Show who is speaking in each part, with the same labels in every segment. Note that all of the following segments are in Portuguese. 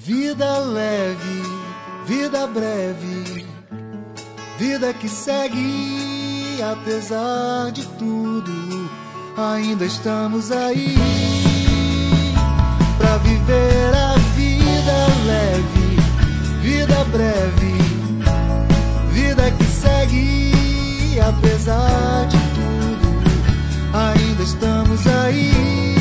Speaker 1: Vida leve, vida breve, vida que segue apesar de tudo. Ainda estamos aí pra viver a vida leve, vida breve, vida que segue apesar de tudo. Ainda estamos aí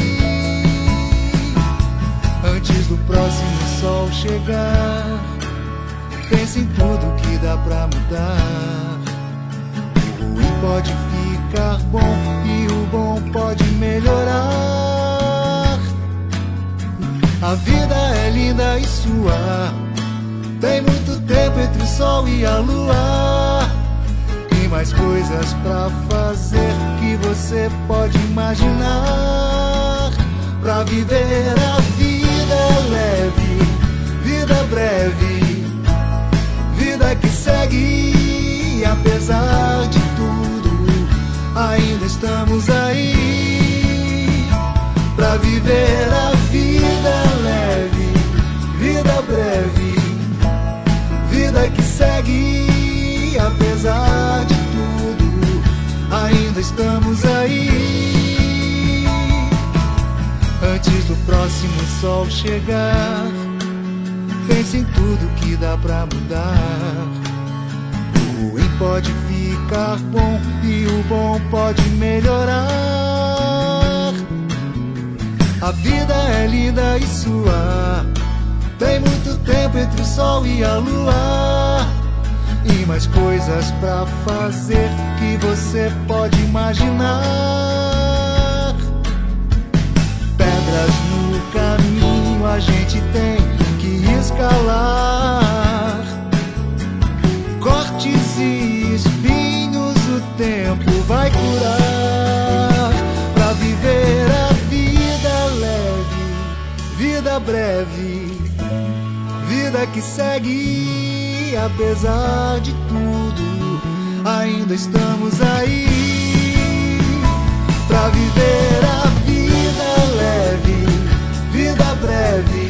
Speaker 1: antes do próximo sol chegar. Pense em tudo que dá pra mudar. O ruim pode ficar bom e o bom pode melhorar. A vida é linda e sua, tem muito tempo entre o sol e a lua. Tem mais coisas pra fazer que você pode imaginar. Pra viver a vida leve, vida breve, vida que segue apesar de tudo. Ainda estamos aí pra viver a vida leve, vida breve, vida que segue apesar de tudo. Ainda estamos aí antes do próximo sol chegar. Pense em tudo que dá pra mudar. O ruim pode ficar bom e o bom pode melhorar. A vida é linda e sua, tem muito tempo entre o sol e a lua. E mais coisas pra fazer que você pode imaginar. Pedras no caminho a gente tem que escalar. Cortes e espinhos o tempo vai curar. Pra viver a vida leve, vida breve, vida que segue apesar de tudo. Ainda estamos aí pra viver a vida leve, vida breve,